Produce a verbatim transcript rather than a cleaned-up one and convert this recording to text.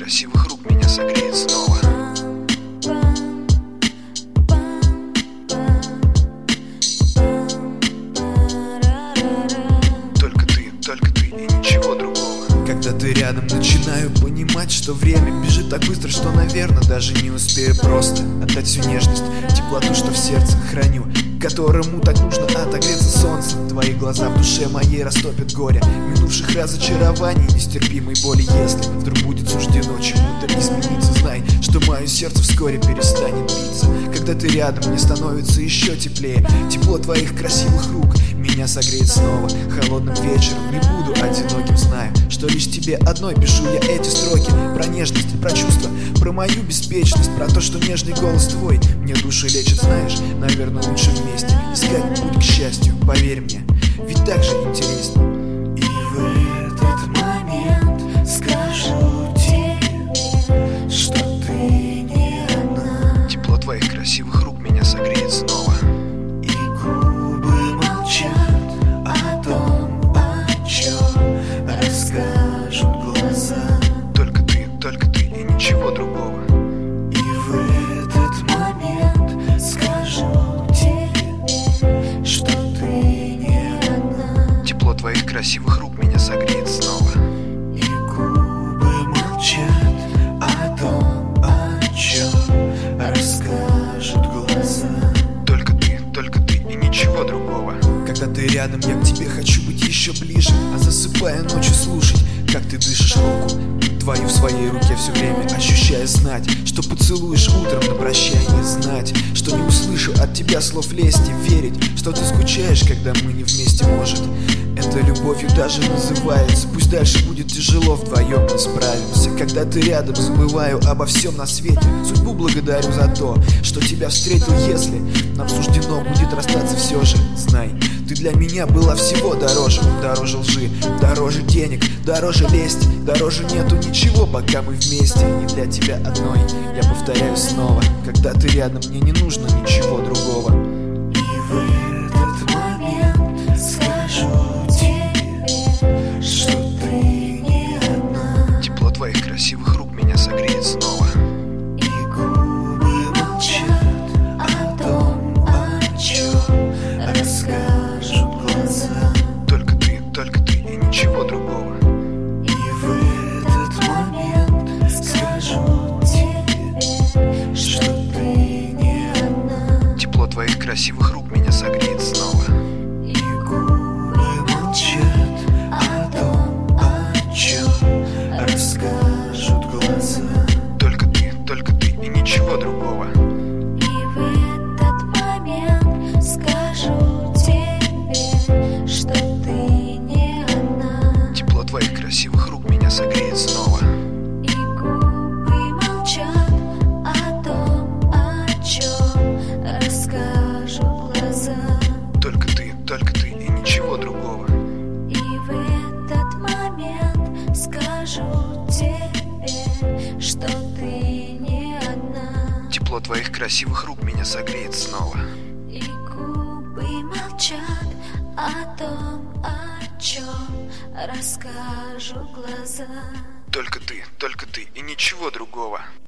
красивых рук меня согреет снова. Только ты, только ты и ничего другого. Когда ты рядом, начинаю понимать, что время бежит так быстро, что, наверное, даже не успею просто отдать всю нежность, теплоту, что в сердце храню, которому так нужно отогреться солнцем. Твои глаза в душе моей растопят горе минувших разочарований, нестерпимой боли. Если вдруг будет суждено чему-то измениться, знай, что мое сердце вскоре перестанет биться. Когда ты рядом, мне становится еще теплее. Тепло твоих красивых рук меня согреет снова. Холодным вечером не буду одиноким, знаю, что лишь тебе одной пишу я эти строки. Про нежность, про чувства, про мою беспечность, про то, что нежный голос твой мне душу лечит. Знаешь, наверное, лучше вместе искать путь к счастью, поверь мне, ведь так же интереснее. И в этот момент скажу тебе, что ты не одна. Тепло твоих красивых рук меня согреет снова. И губы молчат о том, о чем расскажут глаза. Только ты, только ты и ничего другого. И в этот момент скажу тебе, что ты не одна. Тепло твоих красивых рук меня согреет снова. И губы молчат о том, о чем расскажут глаза. Только ты, только ты и ничего другого. Когда ты рядом, я к тебе хочу быть еще ближе, а засыпая ночью слушать, как ты дышишь, руку твою в своей руке все время ощущая, знать, что поцелуешь утром на прощание, знать, что не услышу от тебя слов лести, верить, что ты скучаешь, когда мы не вместе, может, это любовью даже называется. Пусть дальше будет тяжело, вдвоем мы справимся. Когда ты рядом, забываю обо всем на свете. Судьбу благодарю за то, что тебя встретил. Если нам суждено будет расстаться, все же знай, ты для меня была всего дороже. Дороже лжи, дороже денег, дороже лести, дороже нету ничего, пока мы вместе. Не для тебя одной, я повторяю снова, когда ты рядом, мне не нужно ничего другого. И в этот момент скажу тебе, что ты не одна. Тепло твоих красивых рук меня согреет снова. И губы молчат о том, о чем расскажут глаза. Только ты, только ты и ничего другого. И в этот момент скажу тебе, что ты не одна. Тепло твоих красивых рук меня согреет снова. И губы молчат о том, о чем расскажут глаза. Только ты, только ты и ничего другого. И в этот момент скажу тебе, что ты не одна. Тепло твоих красивых рук меня согреет снова. И губы молчат о том, о чем расскажут глаза. Только ты, только ты и ничего другого. И в этот момент скажу тебе, что ты не одна. Тепло твоих красивых рук меня согреет снова. И губы молчат о том, о чем расскажут глаза. Только ты, только ты и ничего другого.